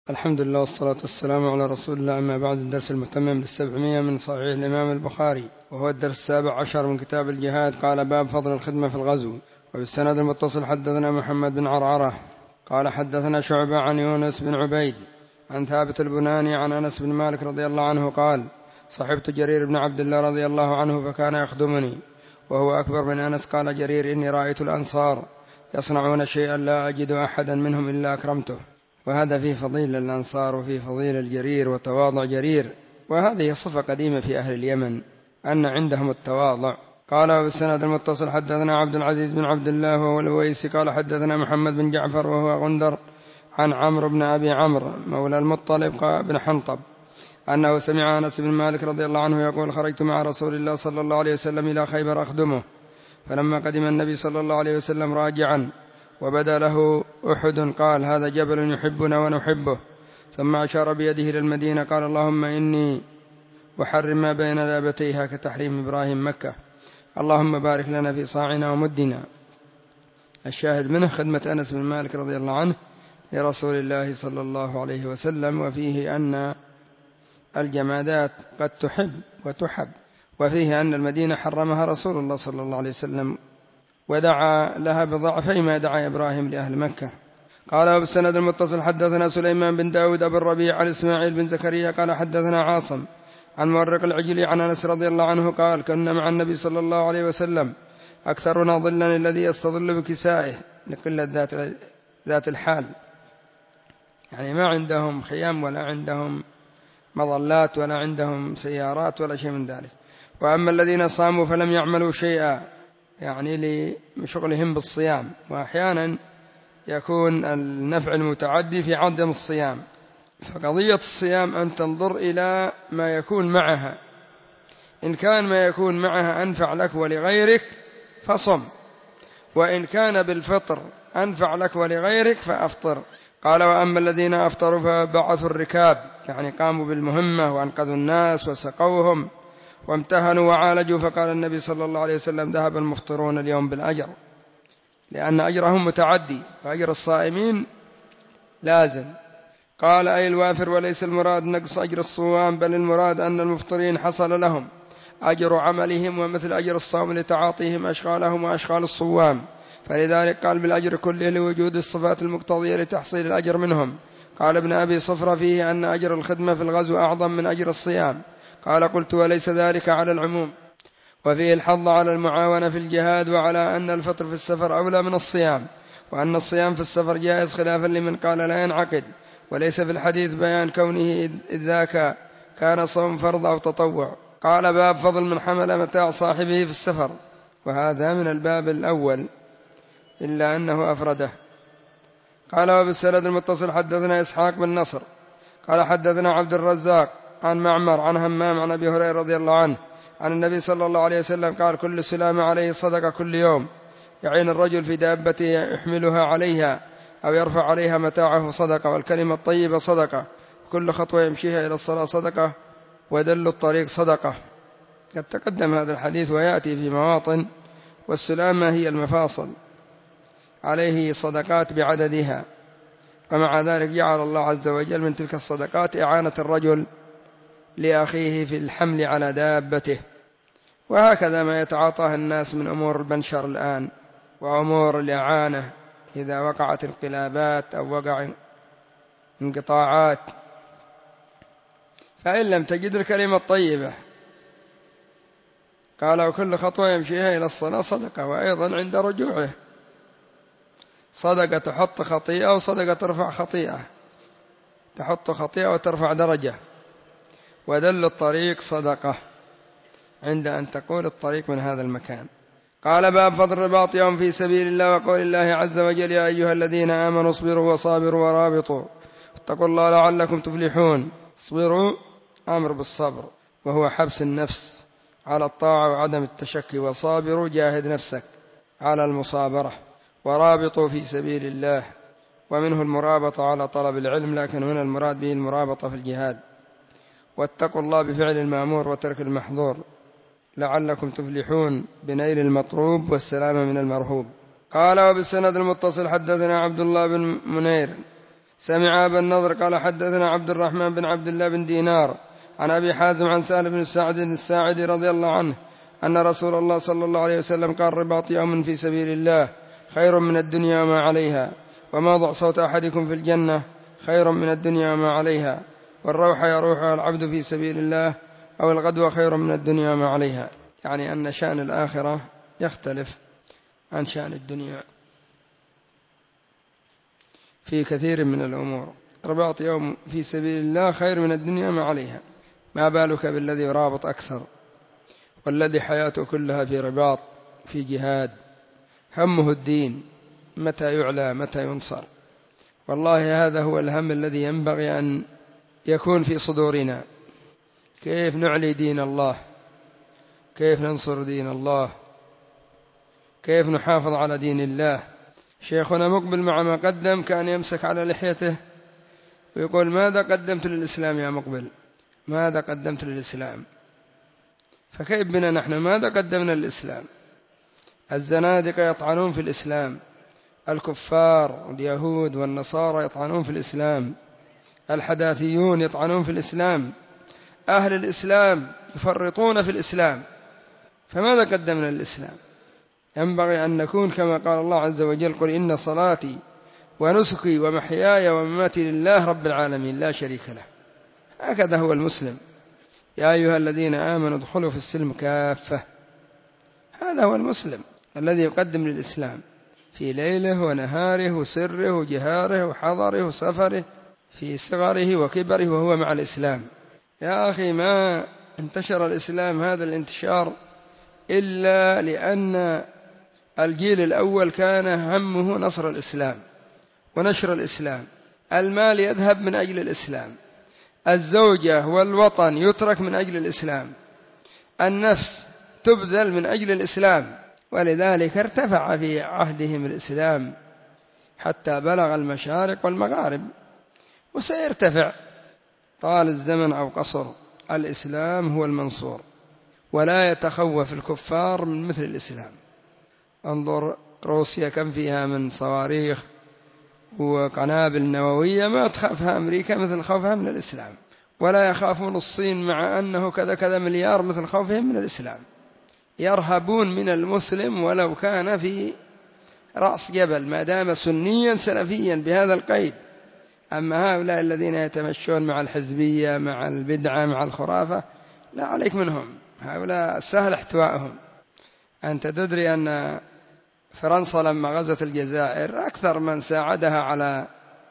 الحمد لله والصلاة والسلام على رسول الله. أما بعد، الدرس المتمم لل700 من صحيح الإمام البخاري، وهو الدرس 17 من كتاب الجهاد. قال: باب فضل الخدمة في الغزو. وبالسند المتصل حدثنا محمد بن عرعرة قال حدثنا شعبة عن يونس بن عبيد عن ثابت البناني عن أنس بن مالك رضي الله عنه قال: صحبت جرير بن عبد الله رضي الله عنه فكان يخدمني وهو أكبر من أنس. قال جرير: إني رأيت الأنصار يصنعون شيئا لا أجد أحدا منهم إلا أكرمته. وهذا فيه فضيل الأنصار وفيه فضيل الجرير وتواضع جرير، وهذه صفة قديمة في أهل اليمن أن عندهم التواضع. قال: وبالسند المتصل حدثنا عبد العزيز بن عبد الله وهو الويسي قال حدثنا محمد بن جعفر وهو غندر عن عمرو بن أبي عمرو مولى المطلب بن حنطب أنه سمع أنس بن مالك رضي الله عنه يقول: خرجت مع رسول الله صلى الله عليه وسلم إلى خيبر أخدمه، فلما قدم النبي صلى الله عليه وسلم راجعا وبدا له أحد قال: هذا جبل يحبنا ونحبه، ثم أشار بيده إلى المدينة قال: اللهم إني أحرم ما بين لابتيها كتحريم إبراهيم مكة، اللهم بارك لنا في صاعنا ومدنا. الشاهد منه خدمة أنس بن مالك رضي الله عنه لرسول الله صلى الله عليه وسلم، وفيه أن الجمادات قد تحب وتحب، وفيه أن المدينة حرمها رسول الله صلى الله عليه وسلم ودعا لها بضعفي ما دعا إبراهيم لأهل مكة. قال: وبالسند المتصل حدثنا سليمان بن داود أبو الربيع عن إسماعيل بن زكريا قال حدثنا عاصم عن مورق العجلي عن أنس رضي الله عنه قال: كنا مع النبي صلى الله عليه وسلم أكثرنا ظلا الذي يستظل بكسائه، لقلة ذات الحال، يعني ما عندهم خيام ولا عندهم مظلات ولا عندهم سيارات ولا شيء من ذلك. وأما الذين صاموا فلم يعملوا شيئا، يعني لشغلهم بالصيام، وأحيانا يكون النفع المتعدي في عدم الصيام. فقضية الصيام أن تنظر إلى ما يكون معها، إن كان ما يكون معها أنفع لك ولغيرك فصم، وإن كان بالفطر أنفع لك ولغيرك فأفطر. قال: وأما الذين أفطروا فبعثوا الركاب، يعني قاموا بالمهمة وأنقذوا الناس وسقوهم وامتهنوا وعالجوا، فقال النبي صلى الله عليه وسلم: ذهب المفطرون اليوم بالأجر، لأن أجرهم متعدي وأجر الصائمين لازم. قال: أي الوافر، وليس المراد نقص أجر الصوام، بل المراد أن المفطرين حصل لهم أجر عملهم ومثل أجر الصوم لتعاطيهم أشغالهم وأشغال الصوام، فلذلك قال بالأجر كله لوجود الصفات المقتضية لتحصيل الأجر منهم. قال ابن أبي صفرة: فيه أن أجر الخدمة في الغزو أعظم من أجر الصيام. قال: قلت: وليس ذلك على العموم؟ وفيه الحظ على المعاونة في الجهاد، وعلى أن الفطر في السفر أولى من الصيام، وأن الصيام في السفر جائز خلافا لمن قال لا ينعقد. وليس في الحديث بيان كونه إذ ذاك كان صوم فرض أو تطوع. قال: باب فضل من حمل متاع صاحبه في السفر. وهذا من الباب الأول إلا أنه أفرده. قال: وبالسند المتصل حدثنا إسحاق بن نصر قال حدثنا عبد الرزاق عن معمر عن همام عن أبي هريرة رضي الله عنه عن النبي صلى الله عليه وسلم قال: كل سلام عليه صدقة كل يوم، يعين الرجل في دابته يحملها عليها أو يرفع عليها متاعه صدقة، والكلمة الطيبة صدقة، وكل خطوة يمشيها إلى الصلاة صدقة، ودل الطريق صدقة. قد تقدم هذا الحديث ويأتي في مواطن. والسلامة هي المفاصل، عليه صدقات بعددها، ومع ذلك جعل الله عز وجل من تلك الصدقات إعانة الرجل لأخيه في الحمل على دابته. وهكذا ما يتعاطاه الناس من أمور البنشر الآن وأمور الإعانة إذا وقعت انقلابات أو وقع انقطاعات. فإن لم تجد الكلمة الطيبة قال: وكل خطوة يمشيها إلى الصلاة صدقة. وأيضا عند رجوعه صدقة تحط خطيئة وصدقة ترفع خطيئة، تحط خطيئة وترفع درجة. ودل الطريق صدقة عند أن تقول الطريق من هذا المكان. قال: باب فضل رباط يوم في سبيل الله، وقول الله عز وجل: يا أيها الذين آمنوا اصبروا وصابروا ورابطوا اتقوا الله لعلكم تفلحون. اصبروا أمر بالصبر، وهو حبس النفس على الطاعة وعدم التشكي، وصابروا جاهد نفسك على المصابرة، ورابطوا في سبيل الله. ومنه المرابطة على طلب العلم، لكن هنا المراد به المرابطة في الجهاد. واتقوا الله بفعل المأمور وترك المحظور لعلكم تفلحون بنيل المطلوب والسلام من المرهوب. قال: وبالسند المتصل حدثنا عبد الله بن منير سمع أبا النضر قال حدثنا عبد الرحمن بن عبد الله بن دينار عن أبي حازم عن سهل بن سعد الساعدي رضي الله عنه أن رسول الله صلى الله عليه وسلم قال رباط يوم في سبيل الله خير من الدنيا وما عليها، وموضع صوت أحدكم في الجنة خير من الدنيا وما عليها، والروح يروحها العبد في سبيل الله أو الغدوة خير من الدنيا وما عليها. يعني أن شأن الآخرة يختلف عن شأن الدنيا في كثير من الأمور. رباط يوم في سبيل الله خير من الدنيا ما عليها، ما بالك بالذي يرابط أكثر، والذي حياته كلها في رباط، في جهاد، همه الدين، متى يعلى متى ينصر. والله هذا هو الهم الذي ينبغي أن يكون في صدورنا، كيف نعلي دين الله، كيف ننصر دين الله، كيف نحافظ على دين الله. شيخنا مقبل مع ما قدم كان يمسك على لحيته ويقول ماذا قدمت للإسلام يا مقبل، ماذا قدمت للإسلام؟ فكيف بنا نحن ماذا قدمنا للإسلام؟ الزنادقة يطعنون في الإسلام، الكفار واليهود والنصارى يطعنون في الإسلام، الحداثيون يطعنون في الإسلام، أهل الإسلام يفرطون في الإسلام، فماذا قدمنا للإسلام؟ ينبغي أن نكون كما قال الله عز وجل قل إن صلاتي ونسكي ومحياي ومماتي لله رب العالمين لا شريك له. هكذا هو المسلم. يا أيها الذين آمنوا ادخلوا في السلم كافة. هذا هو المسلم الذي يقدم للإسلام في ليله ونهاره وسره وجهاره وحضره وسفره، في صغره وكبره وهو مع الإسلام. يا أخي ما انتشر الإسلام هذا الانتشار إلا لأن الجيل الأول كان همه نصر الإسلام ونشر الإسلام، المال يذهب من أجل الإسلام، الزوجة والوطن يترك من أجل الإسلام، النفس تبذل من أجل الإسلام، ولذلك ارتفع في عهدهم الإسلام حتى بلغ المشارق والمغارب، وسيرتفع طال الزمن أو قصر. الإسلام هو المنصور، ولا يتخوف الكفار من مثل الإسلام. انظر روسيا كم فيها من صواريخ وقنابل نووية، ما تخافها أمريكا مثل خوفها من الإسلام، ولا يخافون الصين مع أنه كذا كذا مليار مثل خوفهم من الإسلام. يرهبون من المسلم ولو كان في رأس جبل ما دام سنيا سلفيا بهذا القيد. أما هؤلاء الذين يتمشون مع الحزبية مع البدعة مع الخرافة لا عليك منهم، هؤلاء سهل احتوائهم. أنت تدري أن فرنسا لما غزت الجزائر أكثر من ساعدها على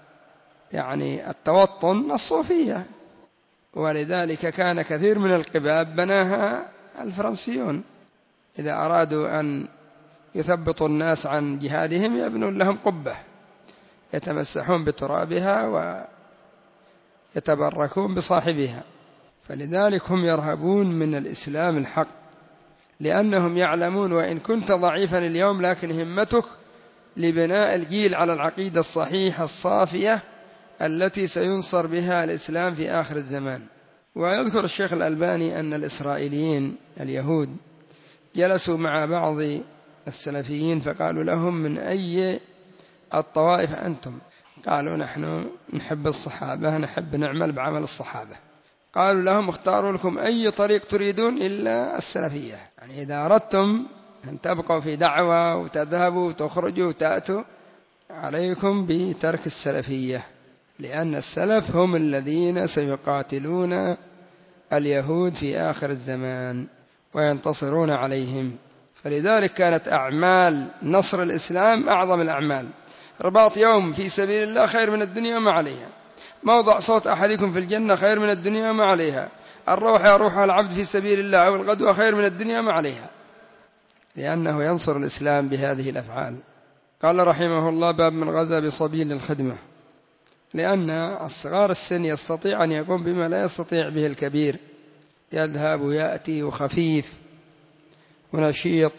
التوطن الصوفية، ولذلك كان كثير من القباب بناها الفرنسيون. إذا أرادوا أن يثبطوا الناس عن جهادهم يبنون لهم قبة يتمسحون بترابها ويتبركون بصاحبها. فلذلك هم يرهبون من الإسلام الحق، لأنهم يعلمون وإن كنت ضعيفا اليوم لكن همتك لبناء الجيل على العقيدة الصحيحة الصافية التي سينصر بها الإسلام في آخر الزمان. ويذكر الشيخ الألباني أن الإسرائيليين اليهود جلسوا مع بعض السلفيين فقالوا لهم من أي الطوائف أنتم؟ قالوا نحن نحب الصحابة، نحب نعمل بعمل الصحابة. قالوا لهم اختاروا لكم أي طريق تريدون إلا السلفية، يعني إذا أردتم أن تبقوا في دعوة وتذهبوا وتخرجوا وتأتوا عليكم بترك السلفية، لأن السلف هم الذين سيقاتلون اليهود في آخر الزمان وينتصرون عليهم. فلذلك كانت أعمال نصر الإسلام أعظم الأعمال. رباط يوم في سبيل الله خير من الدنيا ما عليها، موضع صوت أحدكم في الجنة خير من الدنيا ما عليها، الروح يروحها العبد في سبيل الله أو الغدوة خير من الدنيا ما عليها، لأنه ينصر الإسلام بهذه الأفعال. قال رحمه الله باب من غزا بصبي للخدمة، لأن الصغار السن يستطيع أن يقوم بما لا يستطيع به الكبير، يذهب ويأتي وخفيف ونشيط.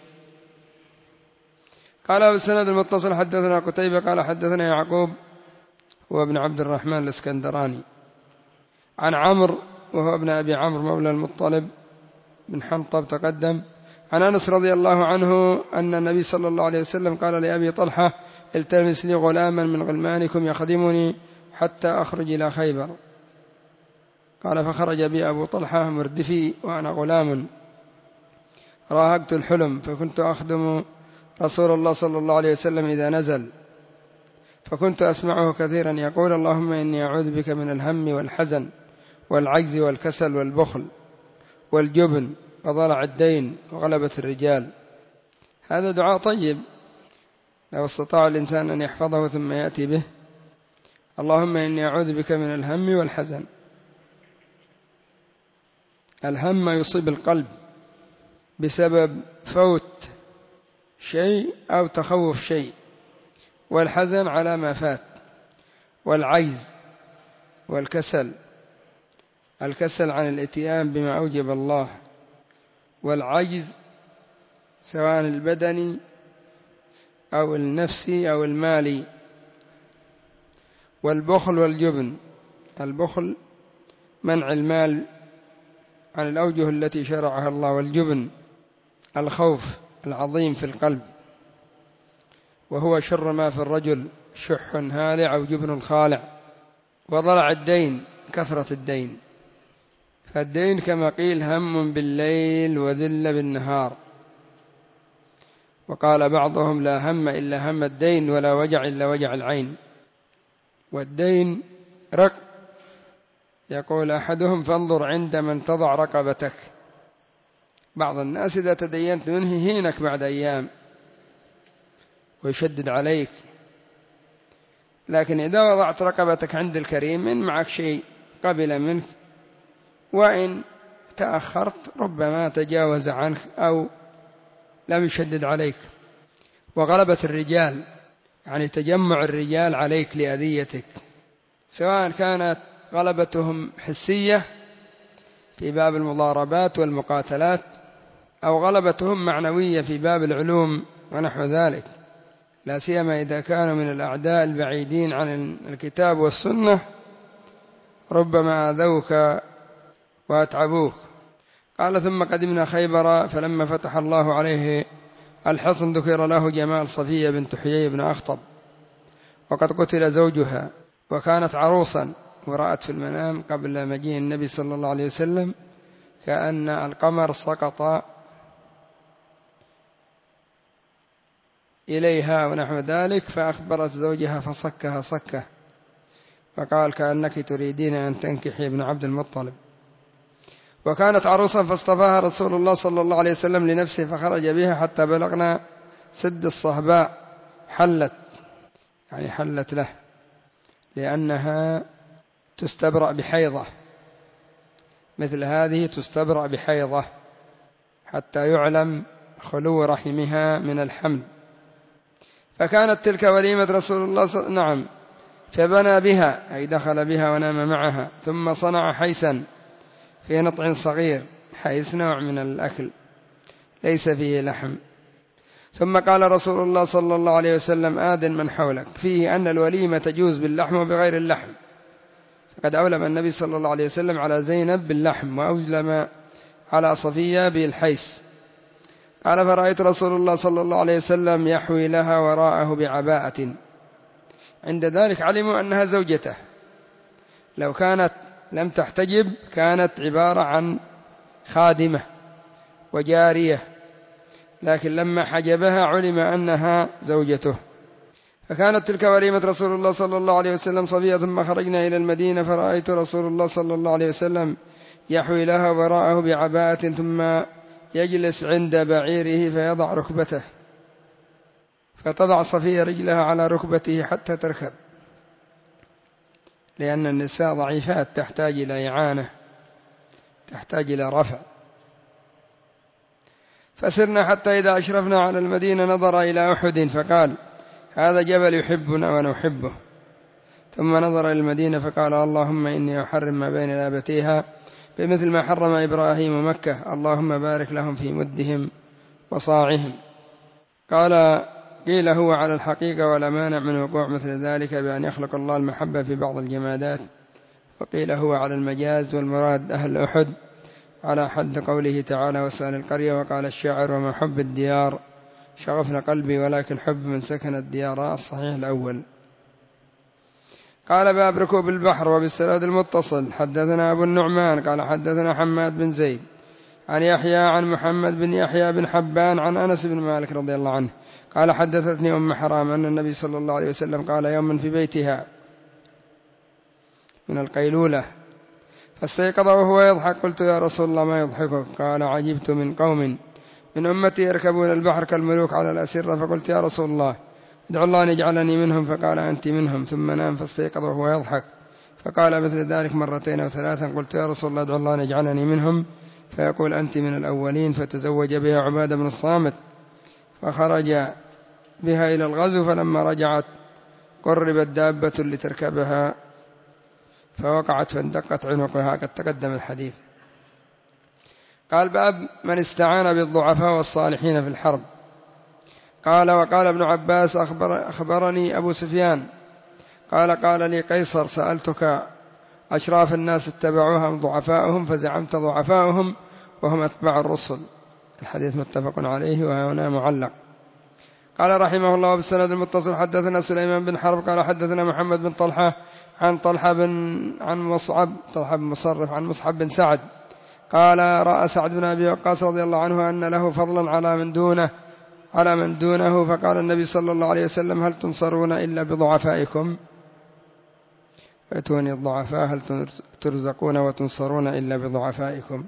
قال بالسند المتصل حدثنا قتيبة قال حدثنا يعقوب هو ابن عبد الرحمن الاسكندراني عن عمرو وهو ابن أبي عمرو مولى المطلب بن حنطب تقدم، عن أنس رضي الله عنه أن النبي صلى الله عليه وسلم قال لأبي طلحة التمس لي غلاما من غلمانكم يخدمني حتى أخرج إلى خيبر. قال فخرج بي أبو طلحة مردفي وأنا غلام، راهقت الحلم، فكنت أخدم رسول الله صلى الله عليه وسلم إذا نزل، فكنت أسمعه كثيرا يقول اللهم إني أعوذ بك من الهم والحزن والعجز والكسل والبخل والجبن وضلع الدين وغلبة الرجال. هذا دعاء طيب لو استطاع الإنسان أن يحفظه ثم يأتي به. اللهم إني أعوذ بك من الهم والحزن. الهم ما يصيب القلب بسبب فوت شيء أو تخوف شيء، والحزن على ما فات، والعجز والكسل، الكسل عن الاتيان بما أوجب الله، والعجز سواء البدني أو النفسي أو المالي، والبخل والجبن. البخل منع المال عن الأوجه التي شرعها الله، والجبن الخوف العظيم في القلب، وهو شر ما في الرجل، شح هالع أو جبن خالع. وضلع الدين كثرة الدين، فالدين كما قيل هم بالليل وذل بالنهار. وقال بعضهم لا هم إلا هم الدين ولا وجع إلا وجع العين. والدين رق، يقول أحدهم فانظر عند من تضع رقبتك. بعض الناس إذا تدينت منه يهينك بعد أيام ويشدد عليك، لكن إذا وضعت رقبتك عند الكريم إن معك شيء قبل منك، وإن تأخرت ربما تجاوز عنك أو لم يشدد عليك. وغلبة الرجال يعني تجمع الرجال عليك لأذيتك، سواء كانت غلبتهم حسية في باب المضاربات والمقاتلات، أو غلبتهم معنوية في باب العلوم ونحو ذلك، لا سيما إذا كانوا من الأعداء البعيدين عن الكتاب والسنة، ربما آذوك وأتعبوك. قال ثم قدمنا خيبر، فلما فتح الله عليه الحصن ذكر له جمال صفية بنت حيي بن أخطب، وقد قتل زوجها، وكانت عروسا، ورأت في المنام قبل مجيء النبي صلى الله عليه وسلم كأن القمر سقط إليها ونحو ذلك، فأخبرت زوجها فصكها صكة، فقال كأنك تريدين أن تنكحي ابن عبد المطلب. وكانت عروسا فاصطفاها رسول الله صلى الله عليه وسلم لنفسه، فخرج بها حتى بلغنا سد الصهباء، حلت يعني حلت له، لأنها تستبرأ بحيضة، مثل هذه تستبرأ بحيضة حتى يعلم خلو رحمها من الحمل. فكانت تلك وليمة رسول الله نعم. فبنى بها أي دخل بها ونام معها، ثم صنع حيسا في نطع صغير، حيس نوع من الأكل ليس فيه لحم. ثم قال رسول الله صلى الله عليه وسلم آذن من حولك، فيه أن الوليمة تجوز باللحم وبغير اللحم، فقد أولم النبي صلى الله عليه وسلم على زينب باللحم، وأولم على صفية بالحيس. قال فرأيت رسول الله صلى الله عليه وسلم يحوي لها وراءه بعباءة، عند ذلك علموا أنها زوجته، لو كانت لم تحتجب كانت عبارة عن خادمة وجارية، لكن لما حجبها علم أنها زوجته. فكانت تلك وليمة رسول الله صلى الله عليه وسلم صفية. ثم خرجنا إلى المدينة، فرأيت رسول الله صلى الله عليه وسلم يحوي لها وراءه بعباءة، ثم يجلس عند بعيره فيضع ركبته، فتضع صفية رجلها على ركبته حتى تركب، لأن النساء ضعيفات تحتاج إلى إعانة، تحتاج إلى رفع. فسرنا حتى إذا أشرفنا على المدينة نظر إلى أحد فقال هذا جبل يحبنا ونحبه. ثم نظر إلى المدينة فقال اللهم إني أحرم ما بين لابتيها بمثل ما حرم إبراهيم مكة، اللهم بارك لهم في مدهم وصاعهم. قال قيل هو على الحقيقة ولا مانع من وقوع مثل ذلك بأن يخلق الله المحبة في بعض الجمادات، وقيل هو على المجاز، والمراد أهل أحد على حد قوله تعالى واسأل القرية. وقال الشاعر وما حب الديار شغفنا قلبي ولكن حب من سكن الديار، الصحيح الأول. قال باب ركوب البحر. وبالسند المتصل حدثنا أبو النعمان قال حدثنا حماد بن زيد عن يحيى عن محمد بن يحيى بن حبان عن أنس بن مالك رضي الله عنه قال حدثتني أم حرام أن النبي صلى الله عليه وسلم قال يوما في بيتها من القيلولة فاستيقظ وهو يضحك، قلت يا رسول الله ما يضحكك؟ قال عجبت من قوم من أمتي يركبون البحر كالملوك على الأسرة، فقلت يا رسول الله ادعو الله أن يجعلني منهم، فقال أنت منهم، ثم نام فاستيقظ وهو يضحك فقال مثل ذلك مرتين أو ثلاثا، قلت يا رسول الله ادعو الله أن يجعلني منهم، فيقول أنت من الأولين، فتزوج بها عبادة بن الصامت فخرج بها إلى الغزو، فلما رجعت قربت دابة لتركبها فوقعت فاندقت عنقها، قد تقدم الحديث. قال باب من استعان بالضعفاء والصالحين في الحرب. قال وقال ابن عباس أخبرني أبو سفيان قال لي قيصر سألتك أشراف الناس اتبعوها أم ضعفاؤهم؟ فزعمت ضعفاؤهم وهم أتباع الرسل. الحديث متفق عليه وهنا معلق. قال رحمه الله بالسند المتصل حدثنا سليمان بن حرب قال حدثنا محمد بن طلحة عن طلحة بن مصرف عن مصعب بن سعد قال رأى سعد بن أبي وقاص رضي الله عنه أن له فضلا على من دونه، فقال النبي صلى الله عليه وسلم هل تنصرون إلا بضعفائكم؟ ائتوني الضعفاء هل ترزقون وتنصرون إلا بضعفائكم؟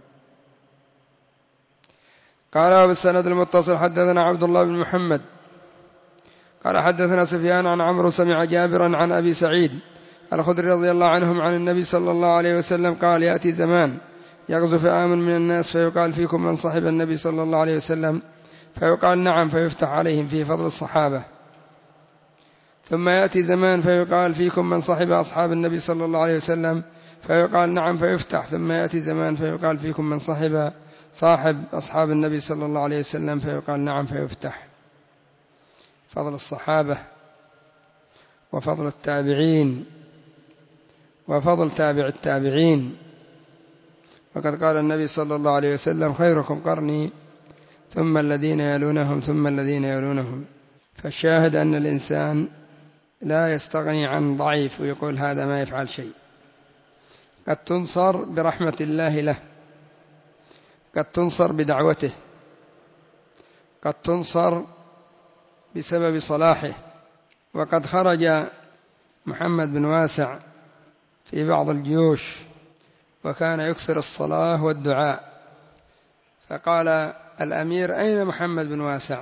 قال وبالسند المتصل حدثنا عبد الله بن محمد قال حدثنا سفيان عن عمرو سمع جابرا عن أبي سعيد الخدري رضي الله عنهم عن النبي صلى الله عليه وسلم قال يأتي زمان يغزو فئام من الناس فيقال فيكم من صحب النبي صلى الله عليه وسلم، فيقال نعم، فيفتح عليهم في فضل الصحابة. ثم يأتي زمان فيقال فيكم من صحب أصحاب النبي صلى الله عليه وسلم، فيقال نعم، فيفتح. ثم يأتي زمان فيقال فيكم من صاحب أصحاب النبي صلى الله عليه وسلم، فيقال نعم، فيفتح. فضل الصحابة وفضل التابعين وفضل تابع التابعين. وقد قال النبي صلى الله عليه وسلم خيركم قرني ثم الذين يلونهم ثم الذين يلونهم. فالشاهد أن الإنسان لا يستغني عن ضعيف ويقول هذا ما يفعل شيء. قد تنصر برحمة الله له، قد تنصر بدعوته، قد تنصر بسبب صلاحه. وقد خرج محمد بن واسع في بعض الجيوش وكان يكثر الصلاة والدعاء، فقال الأمير أين محمد بن واسع؟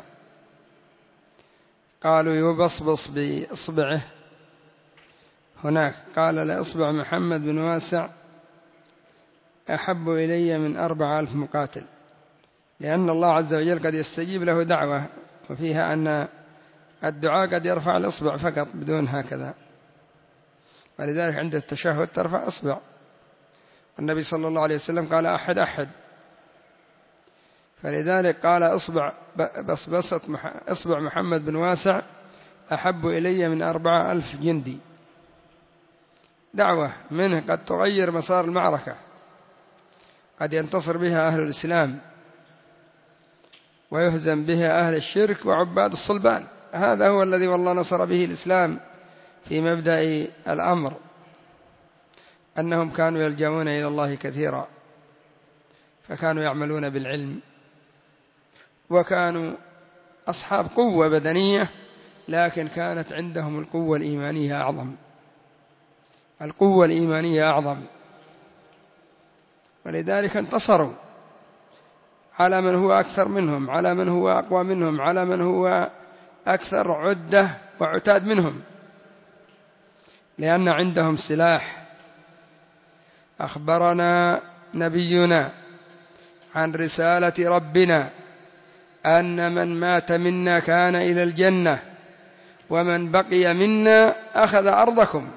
قالوا يبصبص بإصبعه هناك. قال لإصبع محمد بن واسع أحب إلي من 4000 مقاتل، لأن الله عز وجل قد يستجيب له دعوة، وفيها أن الدعاء قد يرفع الإصبع فقط بدون هكذا، ولذلك عند التشهد ترفع إصبع. النبي صلى الله عليه وسلم قال أحد، فلذلك قال إصبع محمد بن واسع أحب إلي من 4000 جندي. دعوة منه قد تغير مسار المعركة، قد ينتصر بها أهل الإسلام ويهزم بها أهل الشرك وعباد الصلبان. هذا هو الذي والله نصر به الإسلام في مبدأ الأمر، أنهم كانوا يلجؤون إلى الله كثيرا، فكانوا يعملون بالعلم، وكانوا أصحاب قوة بدنية، لكن كانت عندهم القوة الإيمانية أعظم. القوة الإيمانية أعظم، ولذلك انتصروا على من هو أكثر منهم، على من هو أقوى منهم، على من هو أكثر عدة وعتاد منهم، لأن عندهم سلاح. أخبرنا نبينا عن رسالة ربنا أن من مات منا كان إلى الجنة، ومن بقي منا أخذ أرضكم.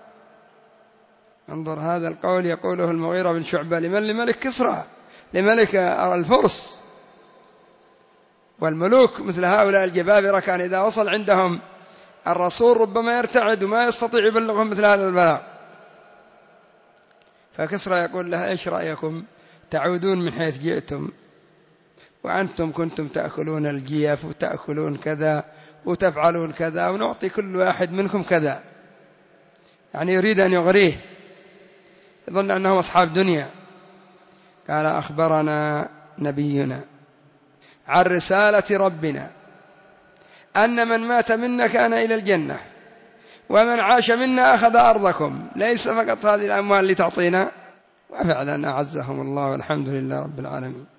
انظر هذا القول يقوله المغيرة بن شعبة لملك كسرى، لملك الفرس. والملوك مثل هؤلاء الجبابرة كان إذا وصل عندهم الرسول ربما يرتعد وما يستطيع يبلغهم مثل هذا البلاغ، فكسرى يقول له إيش رأيكم تعودون من حيث جئتم، وأنتم كنتم تأكلون الجيف وتأكلون كذا وتفعلون كذا، ونعطي كل واحد منكم كذا، يعني يريد أن يغريه، يظن أنهم أصحاب دنيا. قال أخبرنا نبينا عن رسالة ربنا أن من مات منا كان إلى الجنة، ومن عاش منا أخذ أرضكم، ليس فقط هذه الأموال اللي تعطينا. وفعلا أعزهم الله والحمد لله رب العالمين.